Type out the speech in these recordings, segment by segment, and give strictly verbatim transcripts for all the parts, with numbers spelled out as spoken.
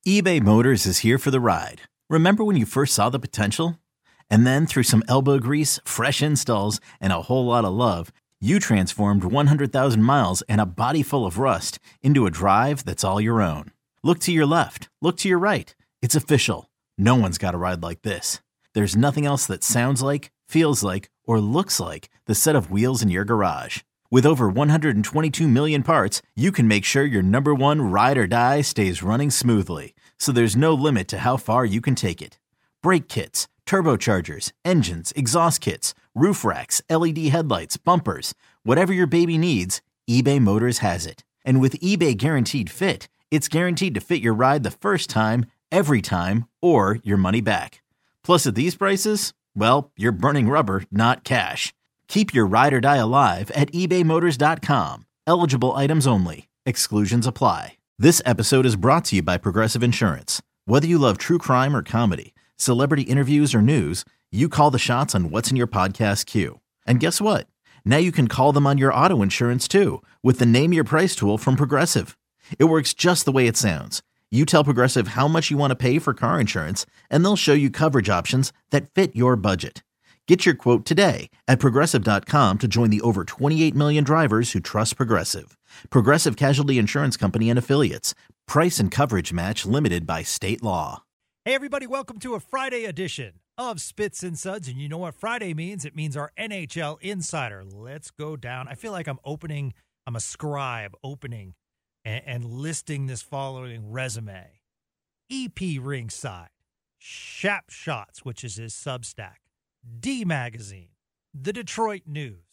eBay Motors is here for the ride. Remember when you first saw the potential? And then through some elbow grease, fresh installs, and a whole lot of love, you transformed one hundred thousand miles and a body full of rust into a drive that's all your own. Look to your left. Look to your right. It's official. No one's got a ride like this. There's nothing else that sounds like, feels like, or looks like the set of wheels in your garage. With over one hundred twenty-two million parts, you can make sure your number one ride or die stays running smoothly. So there's no limit to how far you can take it. Brake kits, turbochargers, engines, exhaust kits, roof racks, L E D headlights, bumpers, whatever your baby needs, eBay Motors has it. And with eBay Guaranteed Fit, it's guaranteed to fit your ride the first time, every time, or your money back. Plus at these prices, well, you're burning rubber, not cash. Keep your ride or die alive at ebay motors dot com. Eligible items only. Exclusions apply. This episode is brought to you by Progressive Insurance. Whether you love true crime or comedy, celebrity interviews or news, you call the shots on what's in your podcast queue. And guess what? Now you can call them on your auto insurance too with the Name Your Price tool from Progressive. It works just the way it sounds. You tell Progressive how much you want to pay for car insurance, and they'll show you coverage options that fit your budget. Get your quote today at progressive dot com to join the over twenty-eight million drivers who trust Progressive. Progressive Casualty Insurance Company and Affiliates. Price and coverage match limited by state law. Hey, everybody, welcome to a Friday edition of Spits and Suds. And you know what Friday means? It means our N H L Insider. Let's go down. I feel like I'm opening, I'm a scribe opening and, and listing this following resume. E P Ringside, Shap Shots, which is his Substack, D Magazine, The Detroit News,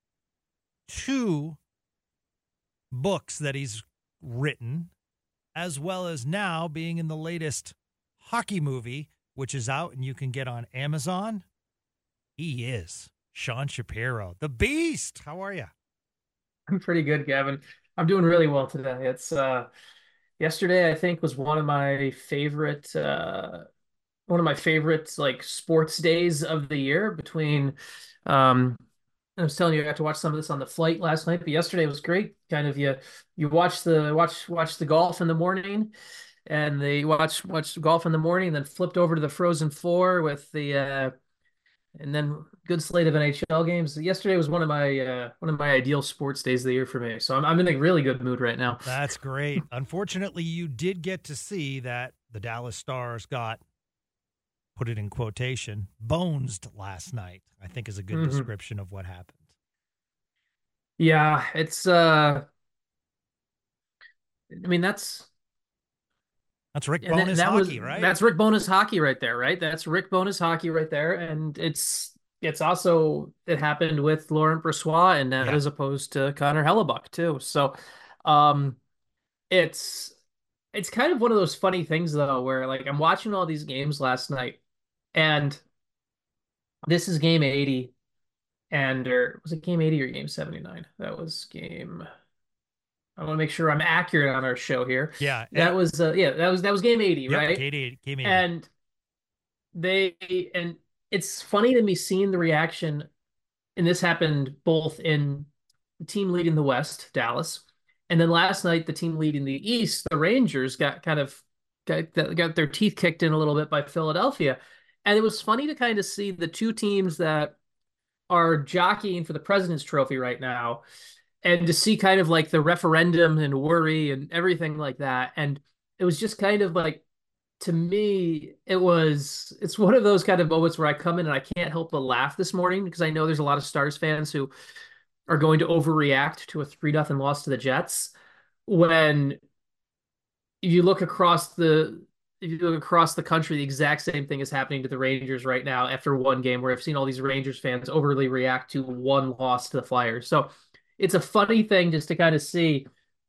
two books that he's written, as well as now being in the latest hockey movie, which is out and you can get on Amazon. He is Sean Shapiro, the Beast. How are you? I'm pretty good, Gavin. I'm doing really well today. It's uh, yesterday, I think, was one of my favorite uh, one of my favorite like sports days of the year. Between, um, I was telling you, I got to watch some of this on the flight last night, but yesterday was great. Kind of you you watch the watch watch the golf in the morning, and they watch watch golf in the morning, and then flipped over to the Frozen Four with the uh, and then good slate of N H L games. Yesterday was one of my uh, one of my ideal sports days of the year for me. So I'm I'm in a really good mood right now. That's great. Unfortunately, you did get to see that the Dallas Stars got, put it in quotation, bonesed last night, I think is a good mm-hmm. description of what happened. Yeah, it's uh I mean that's That's Rick Bowness that, that hockey, was, right? That's Rick Bowness hockey right there, right? That's Rick Bowness hockey right there. And it's it's also it happened with Laurent Brossoit and yeah. as opposed to Connor Hellebuck too. So um it's it's kind of one of those funny things though, where like I'm watching all these games last night, and this is game eighty, and or was it game eighty or game seventy-nine? That was game. I want to make sure I'm accurate on our show here. Yeah, that was uh, yeah, that was that was game eighty, yep, right? Game eighty, game eighty. And they and it's funny to me seeing the reaction, and this happened both in the team leading the West, Dallas, and then last night the team leading the East, the Rangers, got kind of got, got their teeth kicked in a little bit by Philadelphia. And it was funny to kind of see the two teams that are jockeying for the President's Trophy right now, and to see kind of like the referendum and worry and everything like that. And it was just kind of like, to me, it was, it's one of those kind of moments where I come in and I can't help but laugh this morning, because I know there's a lot of Stars fans who are going to overreact to a three nothing loss to the Jets. When you look across the, if you look across the country, the exact same thing is happening to the Rangers right now after one game, where I've seen all these Rangers fans overly react to one loss to the Flyers. So it's a funny thing just to kind of see.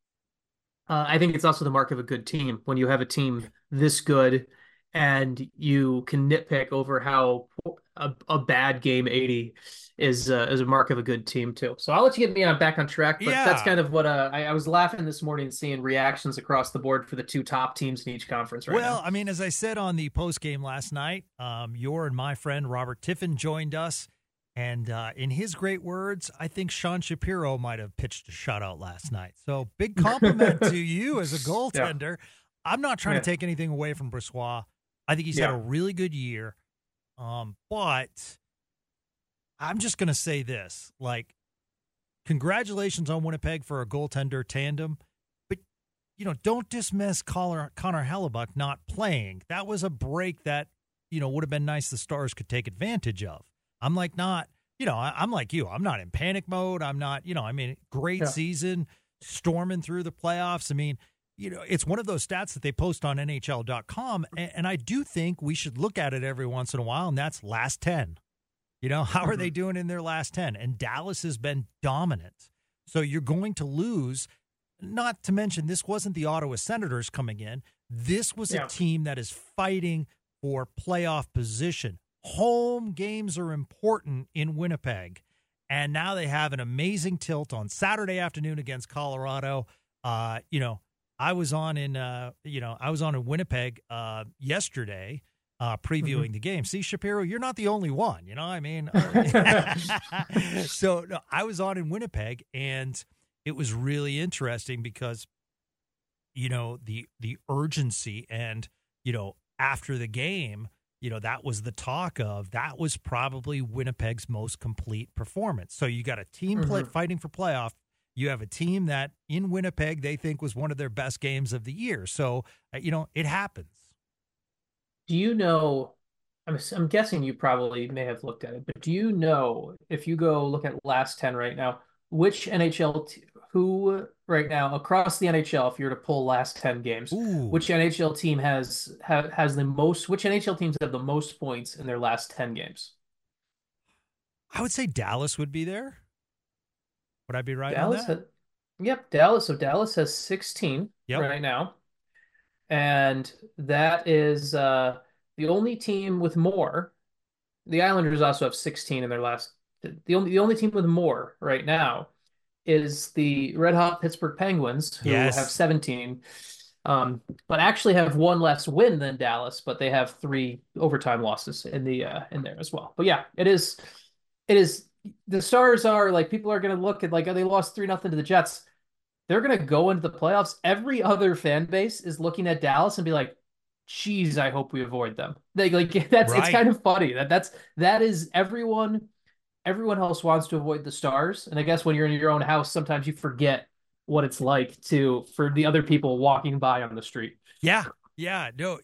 Uh, I think it's also the mark of a good team when you have a team this good and you can nitpick over how a, a bad game eighty is uh, is a mark of a good team too. So I'll let you get me on back on track, but yeah. that's kind of what uh, I, I was laughing this morning seeing reactions across the board for the two top teams in each conference right well, now. I mean, as I said on the post game last night, um, your and my friend Robert Tiffin joined us. And uh, in his great words, I think Sean Shapiro might have pitched a shutout last night. So big compliment to you as a goaltender. I'm not trying Yeah. to take anything away from Brossoit. I think he's Yeah. had a really good year. Um, but I'm just going to say this, like, congratulations on Winnipeg for a goaltender tandem, but, you know, don't dismiss Connor, Connor Hellebuck not playing. That was a break that, you know, would have been nice the Stars could take advantage of. I'm like not, you know, I, I'm like you. I'm not in panic mode. I'm not, you know, I mean, great Yeah. season, storming through the playoffs. I mean, you know, it's one of those stats that they post on N H L dot com, and, and I do think we should look at it every once in a while, and that's last ten. You know, how are they doing in their last ten? And Dallas has been dominant. So you're going to lose, not to mention this wasn't the Ottawa Senators coming in. This was Yeah. a team that is fighting for playoff position. Home games are important in Winnipeg. And now they have an amazing tilt on Saturday afternoon against Colorado. Uh, you know, I was on in, uh, you know, I was on in Winnipeg uh, yesterday. Uh, previewing Mhm. the game. See, Shapiro, you're not the only one. You know, I mean, so no, I was on in Winnipeg, and it was really interesting because, you know, the the urgency and, you know, after the game, you know, that was the talk of that was probably Winnipeg's most complete performance. So you got a team play, Mhm. fighting for playoff. You have a team that in Winnipeg they think was one of their best games of the year. So, uh, you know, it happens. Do you know, I'm, I'm guessing you probably may have looked at it, but do you know if you go look at last ten right now, which N H L, t who right now across the N H L, if you were to pull last ten games, Ooh. which N H L team has ha, has the most, which N H L teams have the most points in their last ten games? I would say Dallas would be there. Would I be right on Dallas, that? ha- yep, Dallas. So Dallas has sixteen Yep. right now. And that is uh, the only team with more. The Islanders also have sixteen in their last. The only the only team with more right now is the Red Hot Pittsburgh Penguins, who Yes. have seventeen, um, but actually have one less win than Dallas, but they have three overtime losses in the uh, in there as well. But yeah, it is it is the Stars are like people are going to look at like oh, they lost three nothing to the Jets. They're going to go into the playoffs. Every other fan base is looking at Dallas and be like, geez, I hope we avoid them. They, like that's it's Right. kind of funny that that's that is everyone everyone else wants to avoid the Stars. And I guess when you're in your own house, sometimes you forget what it's like to for the other people walking by on the street. Yeah. Yeah. No,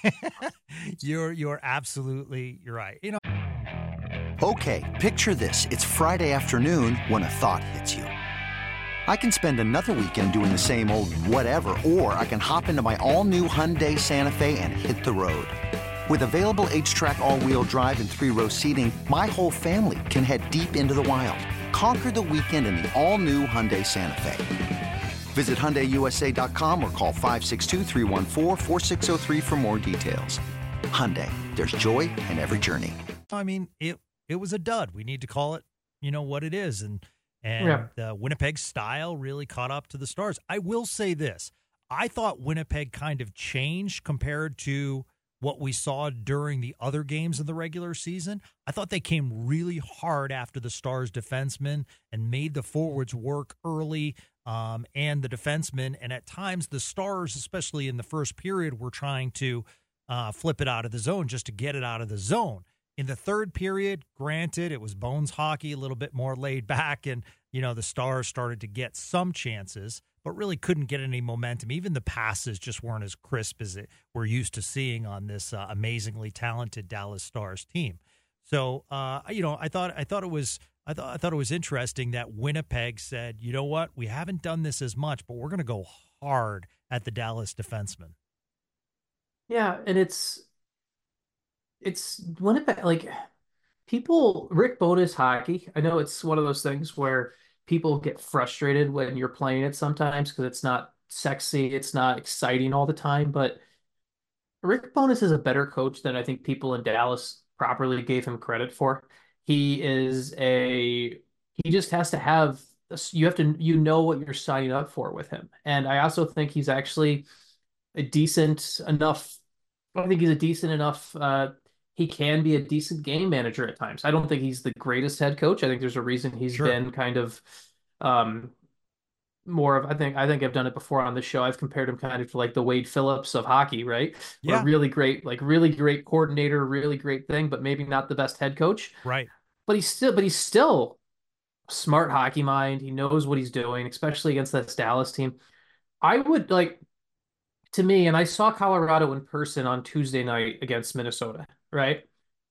you're you're absolutely you're right. You know, Okay, picture this. It's Friday afternoon when a thought hits you. I can spend another weekend doing the same old whatever, or I can hop into my all-new Hyundai Santa Fe and hit the road. With available H-Track all-wheel drive and three-row seating, my whole family can head deep into the wild. Conquer the weekend in the all-new Hyundai Santa Fe. Visit Hyundai U S A dot com or call five six two, three one four, four six zero three for more details. Hyundai, there's joy in every journey. I mean, it it was a dud. We need to call it, you know, what it is. And and Yeah. the Winnipeg style really caught up to the Stars. I will say this. I thought Winnipeg kind of changed compared to what we saw during the other games of the regular season. I thought they came really hard after the Stars defensemen and made the forwards work early um, and the defensemen. And at times the Stars, especially in the first period, were trying to uh, flip it out of the zone just to get it out of the zone. In the third period, granted, it was Bones hockey, a little bit more laid back, and, you know, the Stars started to get some chances, but really couldn't get any momentum. Even the passes just weren't as crisp as it, we're used to seeing on this uh, amazingly talented Dallas Stars team. So, uh, you know, I thought I thought it was I thought I thought it was interesting that Winnipeg said, you know what, we haven't done this as much, but we're going to go hard at the Dallas defensemen. Yeah, and it's it's Winnipeg like people Rick Bowness hockey. I know it's one of those things where people get frustrated when you're playing it sometimes because it's not sexy, it's not exciting all the time, but Rick Bowness is a better coach than I think people in Dallas properly gave him credit for. He is a he just has to have you have to you know what you're signing up for with him. And I also think he's actually a decent enough I think he's a decent enough uh he can be a decent game manager at times. I don't think he's the greatest head coach. I think there's a reason he's Sure. been kind of um more of, I think I think I've done it before on the show. I've compared him kind of to like the Wade Phillips of hockey, right? Or Yeah, really great, like really great coordinator, really great thing, but maybe not the best head coach. right. But he's still, but he's still smart hockey mind. He knows what he's doing, especially against this Dallas team. I would like to me, and I saw Colorado in person on Tuesday night against Minnesota, right?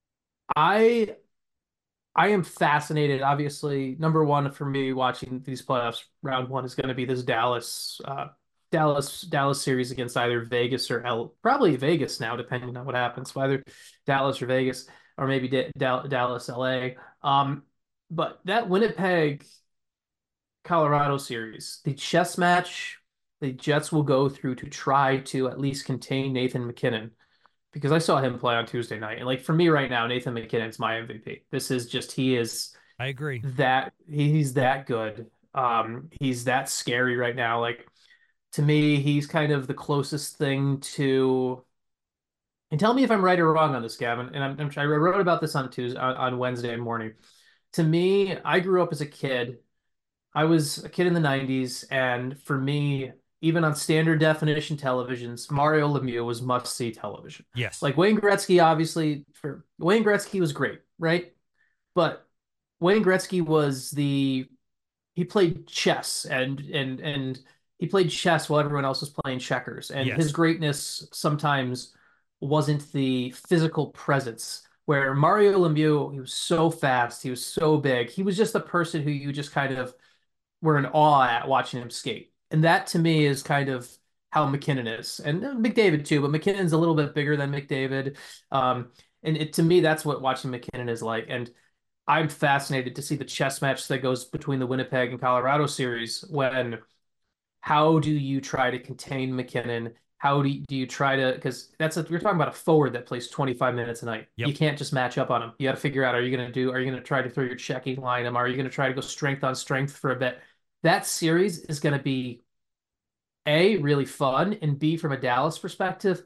I I am fascinated. Obviously, number one for me watching these playoffs, round one is going to be this Dallas, uh, Dallas, Dallas series against either Vegas or L, probably Vegas now, depending on what happens. So either Dallas or Vegas, or maybe D Dallas, L A. Um, but that Winnipeg, Colorado series, the chess match the Jets will go through to try to at least contain Nathan MacKinnon because I saw him play on Tuesday night. And like for me right now, Nathan MacKinnon's my M V P. This is just he is I agree. that he's that good. Um, he's that scary right now. Like to me, he's kind of the closest thing to. And tell me if I'm right or wrong on this, Gavin. And I'm, I'm I wrote about this on Tuesday on, on Wednesday morning. To me, I grew up as a kid. I was a kid in the nineties, and for me, even on standard definition televisions, Mario Lemieux was must-see television. Yes. Like Wayne Gretzky, obviously, for Wayne Gretzky was great, right? But Wayne Gretzky was the he played chess and and and he played chess while everyone else was playing checkers. And Yes. his greatness sometimes wasn't the physical presence. Where Mario Lemieux, he was so fast, he was so big. He was just the person who you just kind of were in awe at watching him skate. And that to me is kind of how MacKinnon is. And McDavid too, but McKinnon's a little bit bigger than McDavid. Um, and it, to me, that's what watching MacKinnon is like. And I'm fascinated to see the chess match that goes between the Winnipeg and Colorado series when how do you try to contain MacKinnon? How do you, do you try to, because that's a, we're talking about a forward that plays twenty-five minutes a night. Yep. You can't just match up on him. You got to figure out, are you going to do, are you going to try to throw your checking line him? Are you going to try to go strength on strength for a bit? That series is going to be A, really fun, and B, from a Dallas perspective,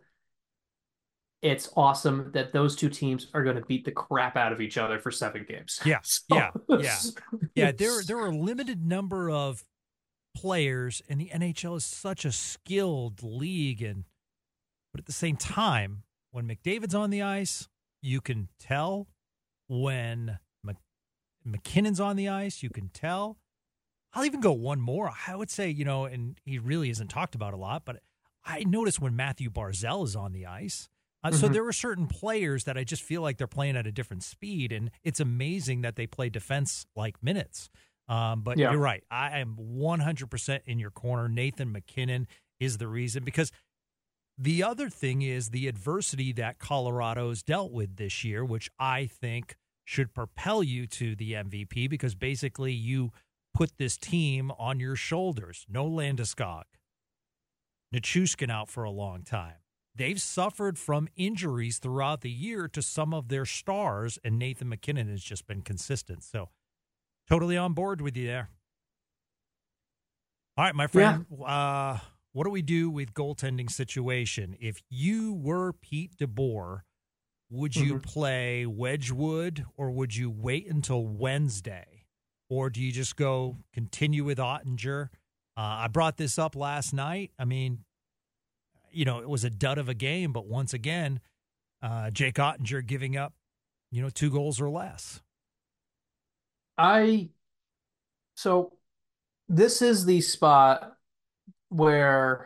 it's awesome that those two teams are going to beat the crap out of each other for seven games. Yeah, So- yeah, yeah. Yeah, there there are a limited number of players, and the N H L is such a skilled league. And but at the same time, when McDavid's on the ice, you can tell. When Mc, McKinnon's on the ice, you can tell. I'll even go one more. I would say, you know, and he really isn't talked about a lot, but I notice when Matthew Barzal is on the ice. Uh, mm-hmm. So there are certain players that I just feel like they're playing at a different speed, and it's amazing that they play defense like minutes. Um, but yeah. You're right. I am one hundred percent in your corner. Nathan MacKinnon is the reason, because the other thing is the adversity that Colorado's dealt with this year, which I think should propel you to the M V P, because basically you put this team on your shoulders. No Landeskog. Nichushkin out for a long time. They've suffered from injuries throughout the year to some of their stars, and Nathan MacKinnon has just been consistent. So totally on board with you there. All right, my friend, yeah. uh, what do we do with goaltending situation? If you were Pete DeBoer, would you mm-hmm. play Wedgwood, or would you wait until Wednesday? Or do you just go continue with Ottinger? Uh, I brought this up last night. I mean, you know, it was a dud of a game, but once again, uh, Jake Ottinger giving up, you know, two goals or less. I, so this is the spot where,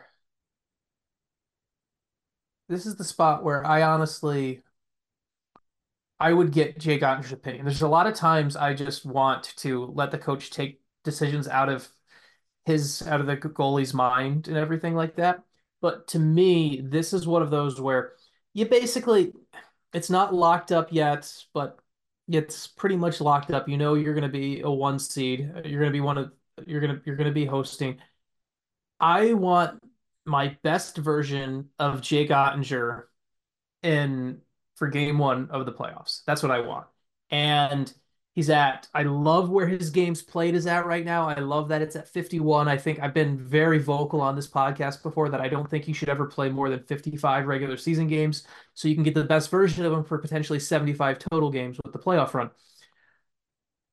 this is the spot where I honestly, I would get Jake Ottinger's opinion. There's a lot of times I just want to let the coach take decisions out of his, out of the goalie's mind and everything like that. But to me, this is one of those where you basically, it's not locked up yet, but it's pretty much locked up. You know, you're going to be a one seed. You're going to be one of, you're going to, you're going to be hosting. I want my best version of Jake Ottinger in for game one of the playoffs. That's what I want. And he's at, I love where his games played is at right now. I love that it's at fifty-one. I think I've been very vocal on this podcast before that I don't think he should ever play more than fifty-five regular season games, so you can get the best version of him for potentially seventy-five total games with the playoff run.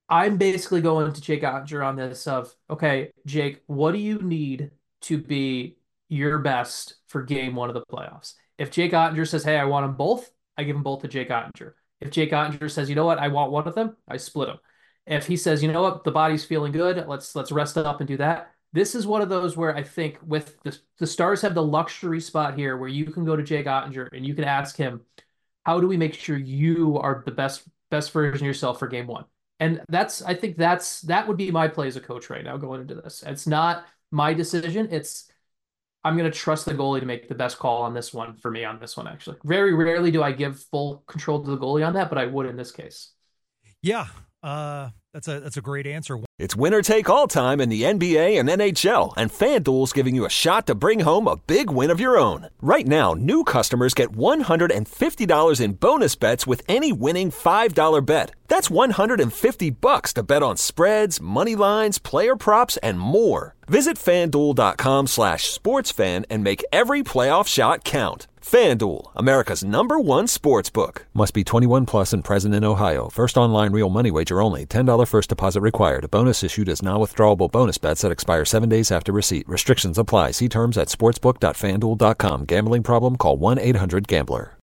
I'm basically going to Jake Ottinger on this of, okay, Jake, what do you need to be your best for game one of the playoffs? If Jake Ottinger says, hey, I want them both, I give them both to Jake Ottinger. If Jake Ottinger says, you know what, I want one of them, I split them. If he says, you know what, the body's feeling good, let's let's rest up and do that. This is one of those where I think with the, the Stars have the luxury spot here where you can go to Jake Ottinger and you can ask him, how do we make sure you are the best best version of yourself for game one? And that's, I think that's, that would be my play as a coach right now going into this. It's not my decision. It's, I'm going to trust the goalie to make the best call on this one for me on this one, actually. Very rarely do I give full control to the goalie on that, but I would in this case. Yeah. Uh, that's a, that's a great answer. It's winner take all time in the N B A and N H L, and FanDuel's giving you a shot to bring home a big win of your own. Right now, new customers get one hundred fifty dollars in bonus bets with any winning five dollar bet. That's one hundred fifty bucks to bet on spreads, money lines, player props, and more. Visit FanDuel.com slash sportsfan and make every playoff shot count. FanDuel, America's number one sportsbook. Must be twenty-one plus and present in Ohio. First online real money wager only. ten dollars first deposit required. Bonus issued as non-withdrawable bonus bets that expire seven days after receipt. Restrictions apply. See terms at sportsbook dot fanduel dot com. Gambling problem? Call one eight hundred gambler.